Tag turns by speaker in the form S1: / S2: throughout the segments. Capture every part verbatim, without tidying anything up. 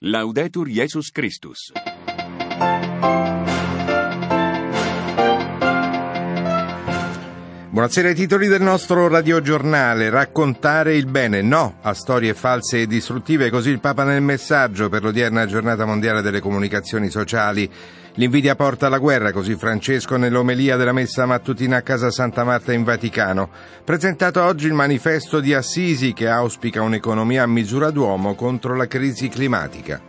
S1: Laudetur Jesus Christus.
S2: Buonasera, ai titoli del nostro radiogiornale. Raccontare il bene, no a storie false e distruttive, così il Papa nel messaggio per l'odierna giornata mondiale delle comunicazioni sociali. L'invidia porta alla guerra, così Francesco nell'omelia della messa mattutina a Casa Santa Marta in Vaticano. Presentato oggi il manifesto di Assisi che auspica un'economia a misura d'uomo contro la crisi climatica.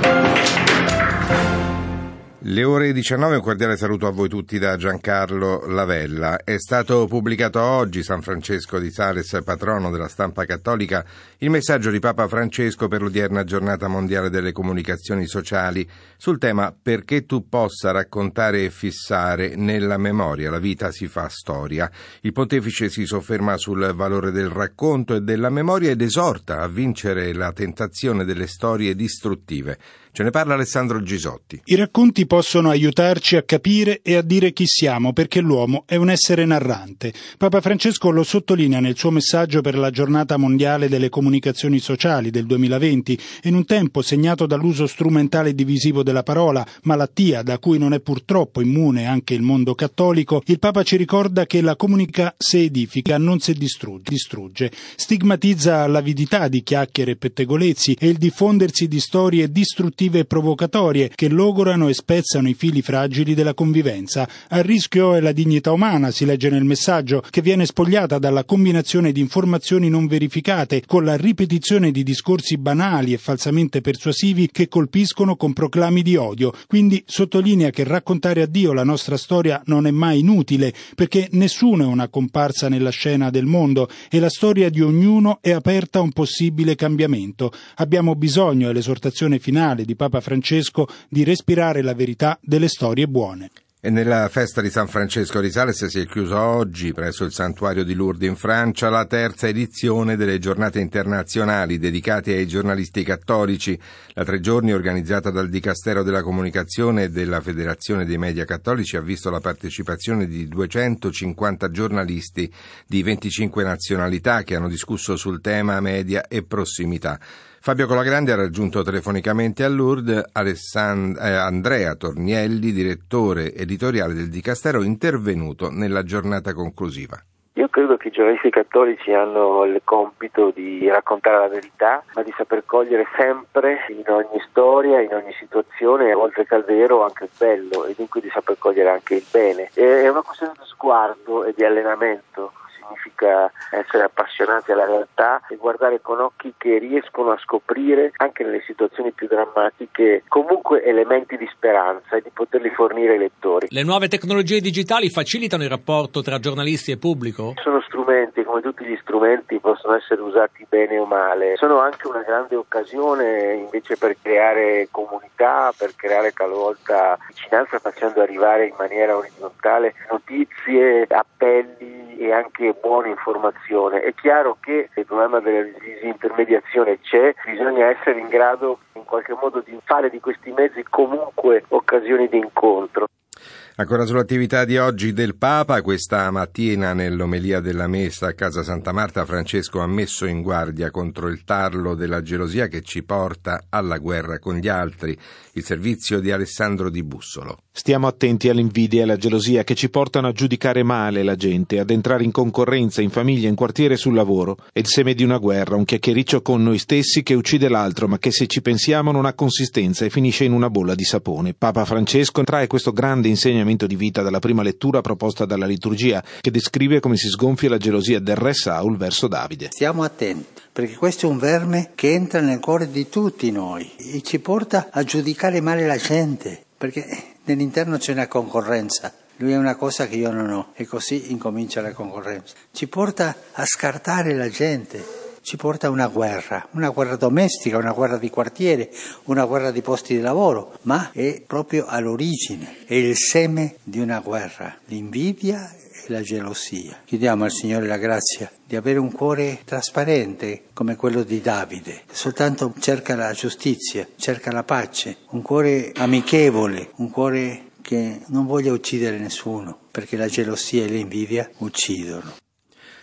S2: Le ore diciannove, un cordiale saluto a voi tutti da Giancarlo Lavella. È stato pubblicato oggi, San Francesco di Sales, patrono della stampa cattolica, il messaggio di Papa Francesco per l'odierna giornata mondiale delle comunicazioni sociali sul tema perché tu possa raccontare e fissare nella memoria, la vita si fa storia. Il pontefice si sofferma sul valore del racconto e della memoria ed esorta a vincere la tentazione delle storie distruttive. Ce ne parla Alessandro Gisotti.
S3: I racconti possono aiutarci a capire e a dire chi siamo, perché l'uomo è un essere narrante. Papa Francesco lo sottolinea nel suo messaggio per la giornata mondiale delle comunicazioni sociali del duemilaventi. In un tempo segnato dall'uso strumentale e divisivo della parola, malattia da cui non è purtroppo immune anche il mondo cattolico, il Papa ci ricorda che la comunica se edifica, non se distrugge. distrugge. Stigmatizza l'avidità di chiacchiere e pettegolezzi e il diffondersi di storie distruttive e provocatorie che logorano e spezzano i fili fragili della convivenza. A rischio è la dignità umana, si legge nel messaggio, che viene spogliata dalla combinazione di informazioni non verificate con la ripetizione di discorsi banali e falsamente persuasivi che colpiscono con proclami di odio. Quindi sottolinea che raccontare a Dio la nostra storia non è mai inutile, perché nessuno è una comparsa nella scena del mondo e la storia di ognuno è aperta a un possibile cambiamento. Abbiamo bisogno, è l'esortazione finale di Papa Francesco, di respirare la verità delle storie buone.
S2: E nella festa di San Francesco di Sales si è chiusa oggi, presso il santuario di Lourdes in Francia, la terza edizione delle giornate internazionali dedicate ai giornalisti cattolici. La tre giorni, organizzata dal Dicastero della Comunicazione e della Federazione dei Media Cattolici, ha visto la partecipazione di duecentocinquanta giornalisti di venticinque nazionalità che hanno discusso sul tema media e prossimità. Fabio Colagrande ha raggiunto telefonicamente a Lourdes Alessand- eh, Andrea Tornielli, direttore editoriale del Dicastero, intervenuto nella giornata conclusiva.
S4: Io credo che i giornalisti cattolici hanno il compito di raccontare la verità, ma di saper cogliere sempre in ogni storia, in ogni situazione, oltre che al vero, anche il bello, e dunque di saper cogliere anche il bene. È una questione di sguardo e di allenamento. Significa essere appassionati alla realtà e guardare con occhi che riescono a scoprire, anche nelle situazioni più drammatiche, comunque elementi di speranza e di poterli fornire ai lettori.
S5: Le nuove tecnologie digitali facilitano il rapporto tra giornalisti e pubblico?
S4: Sono strumenti, come tutti gli strumenti, possono essere usati bene o male. Sono anche una grande occasione invece per creare comunità, per creare talvolta vicinanza, facendo arrivare in maniera orizzontale notizie, appelli e anche buona informazione. È chiaro che il problema della disintermediazione c'è, bisogna essere in grado in qualche modo di fare di questi mezzi comunque occasioni di incontro.
S2: Ancora sull'attività di oggi del Papa, questa mattina nell'omelia della messa a Casa Santa Marta Francesco ha messo in guardia contro il tarlo della gelosia che ci porta alla guerra con gli altri, il servizio di Alessandro Di Bussolo.
S6: Stiamo attenti all'invidia e alla gelosia che ci portano a giudicare male la gente, ad entrare in concorrenza, in famiglia, in quartiere e sul lavoro. È il seme di una guerra, un chiacchiericcio con noi stessi che uccide l'altro, ma che se ci pensiamo non ha consistenza e finisce in una bolla di sapone. Papa Francesco trae questo grande insegnamento di vita dalla prima lettura proposta dalla liturgia, che descrive come si sgonfia la gelosia del re Saul verso Davide.
S7: Stiamo attenti, perché questo è un verme che entra nel cuore di tutti noi e ci porta a giudicare male la gente, perché nell'interno c'è una concorrenza. Lui è una cosa che io non ho e così incomincia la concorrenza. Ci porta a scartare la gente, ci porta a una guerra, una guerra domestica, una guerra di quartiere, una guerra di posti di lavoro, ma è proprio all'origine, è il seme di una guerra, l'invidia e la gelosia. Chiediamo al Signore la grazia di avere un cuore trasparente come quello di Davide, soltanto cerca la giustizia, cerca la pace, un cuore amichevole, un cuore che non voglia uccidere nessuno, perché la gelosia e l'invidia uccidono.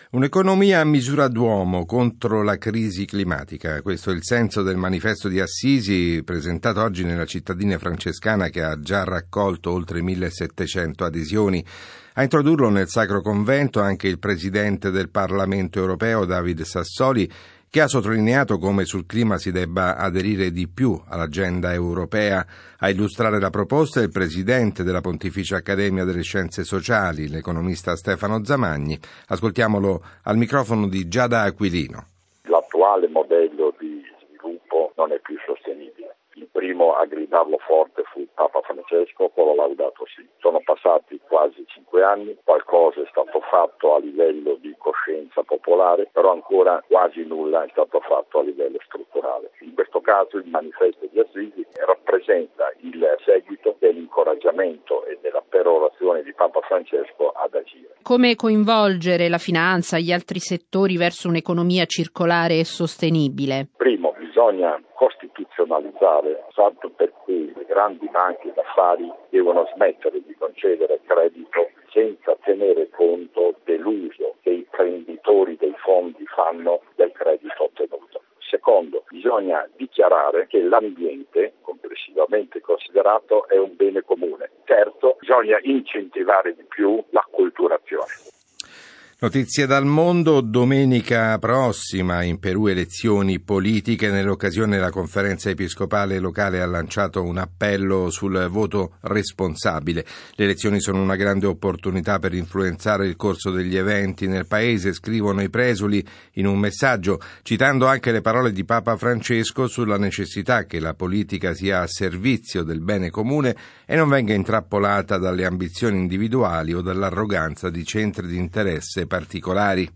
S2: Un'economia a misura d'uomo contro la crisi climatica. Questo è il senso del manifesto di Assisi presentato oggi nella cittadina francescana, che ha già raccolto oltre millesettecento adesioni. A introdurlo nel Sacro Convento anche il presidente del Parlamento europeo, David Sassoli, che ha sottolineato come sul clima si debba aderire di più all'agenda europea. A illustrare la proposta è il presidente della Pontificia Accademia delle Scienze Sociali, l'economista Stefano Zamagni. Ascoltiamolo al microfono di Giada Aquilino.
S8: L'attuale modello di sviluppo non è più sostenibile. Il primo a gridarlo forte fu Papa Francesco con la Laudato Si. Sono passati quasi cinque anni, qualcosa è stato fatto a livello di coscienza popolare, però ancora quasi nulla è stato fatto a livello strutturale. In questo caso il manifesto di Assisi rappresenta il seguito dell'incoraggiamento e della perorazione di Papa Francesco ad agire.
S9: Come coinvolgere la finanza e gli altri settori verso un'economia circolare e sostenibile?
S8: Primo, bisogna costituzionalizzare, tanto per cui le grandi banche d'affari devono smettere di concedere credito senza tenere conto dell'uso che i prenditori dei fondi fanno del credito ottenuto. Secondo, bisogna dichiarare che l'ambiente, complessivamente considerato, è un bene comune. Terzo, bisogna incentivare di più l'acculturazione.
S2: Notizie dal mondo. Domenica prossima in Perù elezioni politiche. Nell'occasione la conferenza episcopale locale ha lanciato un appello sul voto responsabile. Le elezioni sono una grande opportunità per influenzare il corso degli eventi nel paese, scrivono i presuli in un messaggio, citando anche le parole di Papa Francesco sulla necessità che la politica sia a servizio del bene comune e non venga intrappolata dalle ambizioni individuali o dall'arroganza di centri di interesse particolari.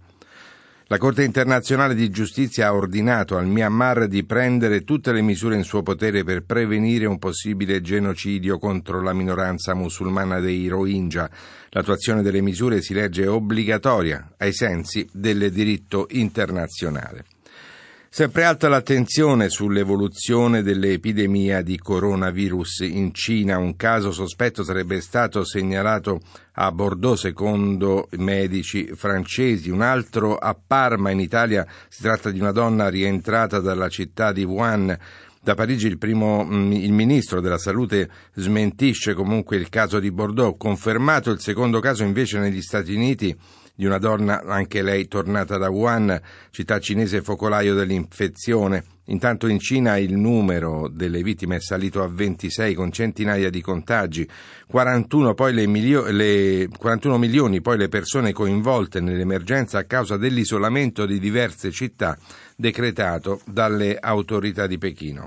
S2: La Corte internazionale di giustizia ha ordinato al Myanmar di prendere tutte le misure in suo potere per prevenire un possibile genocidio contro la minoranza musulmana dei Rohingya. L'attuazione delle misure si legge obbligatoria ai sensi del diritto internazionale. Sempre alta l'attenzione sull'evoluzione dell'epidemia di coronavirus in Cina. Un caso sospetto sarebbe stato segnalato a Bordeaux secondo medici francesi, un altro a Parma in Italia. Si tratta di una donna rientrata dalla città di Wuhan. Da Parigi il, primo, il ministro della salute smentisce comunque il caso di Bordeaux. Confermato il secondo caso invece negli Stati Uniti, di una donna, anche lei tornata da Wuhan, città cinese focolaio dell'infezione. Intanto in Cina il numero delle vittime è salito a ventisei, con centinaia di contagi, quarantuno, poi le milio- le quarantuno milioni poi le persone coinvolte nell'emergenza a causa dell'isolamento di diverse città decretato dalle autorità di Pechino.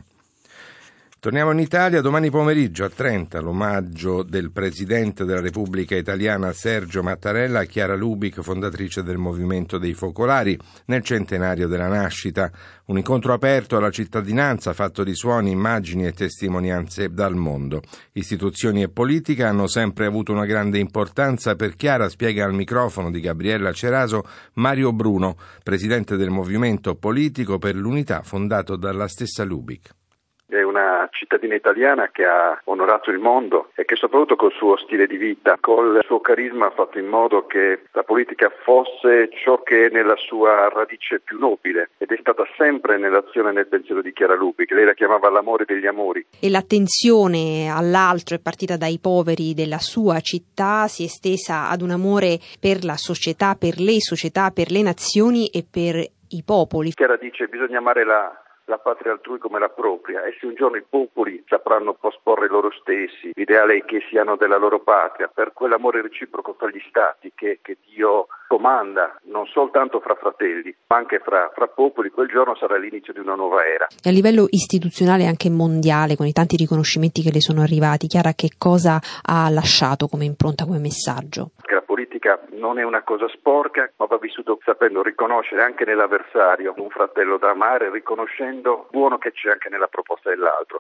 S2: Torniamo in Italia. Domani pomeriggio a Trenta l'omaggio del Presidente della Repubblica Italiana Sergio Mattarella a Chiara Lubich, fondatrice del Movimento dei Focolari, nel centenario della nascita. Un incontro aperto alla cittadinanza fatto di suoni, immagini e testimonianze dal mondo. Istituzioni e politica hanno sempre avuto una grande importanza per Chiara, spiega al microfono di Gabriella Ceraso Mario Bruno, presidente del Movimento Politico per l'Unità fondato dalla stessa Lubich.
S10: È una cittadina italiana che ha onorato il mondo e che soprattutto col suo stile di vita, col suo carisma ha fatto in modo che la politica fosse ciò che è nella sua radice più nobile, ed è stata sempre nell'azione e nel pensiero di Chiara Lubich, che lei la chiamava l'amore degli amori.
S9: E l'attenzione all'altro è partita dai poveri della sua città, si è estesa ad un amore per la società, per le società, per le nazioni e per i popoli.
S10: Chiara dice: bisogna amare la la patria altrui come la propria, e se un giorno i popoli sapranno posporre loro stessi l'ideale che siano della loro patria per quell'amore reciproco fra gli stati che, che Dio comanda non soltanto fra fratelli ma anche fra, fra popoli, quel giorno sarà l'inizio di una nuova era.
S9: A livello istituzionale e anche mondiale, con i tanti riconoscimenti che le sono arrivati, Chiara che cosa ha lasciato come impronta, come messaggio?
S10: La politica non è una cosa sporca, ma va vissuto sapendo riconoscere anche nell'avversario un fratello da amare, riconoscendo il buono che c'è anche nella proposta dell'altro.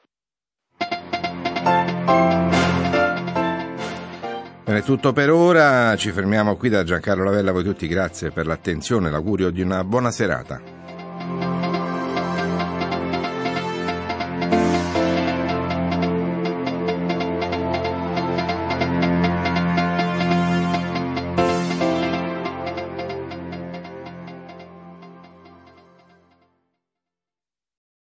S2: Bene, è tutto per ora, ci fermiamo qui da Giancarlo Lavella, a voi tutti grazie per l'attenzione, l'augurio di una buona serata.